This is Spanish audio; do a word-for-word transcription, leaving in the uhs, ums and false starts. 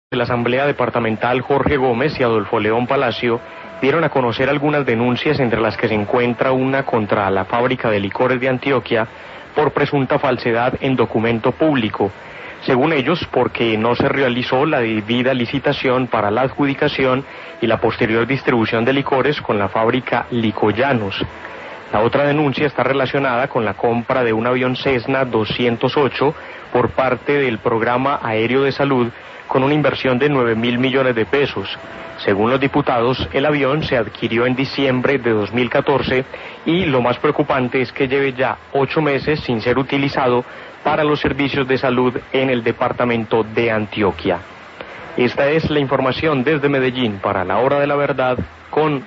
De la Asamblea Departamental, Jorge Gómez y Adolfo León Palacio dieron a conocer algunas denuncias, entre las que se encuentra una contra la fábrica de licores de Antioquia por presunta falsedad en documento público. Según ellos, porque no se realizó la debida licitación para la adjudicación y la posterior distribución de licores con la fábrica Licollanos. La otra denuncia está relacionada con la compra de un avión Cessna doscientos ocho por parte del Programa Aéreo de Salud con una inversión de nueve mil millones de pesos. Según los diputados, el avión se adquirió en diciembre de dos mil catorce y lo más preocupante es que lleve ya ocho meses sin ser utilizado para los servicios de salud en el departamento de Antioquia. Esta es la información desde Medellín para La Hora de la Verdad con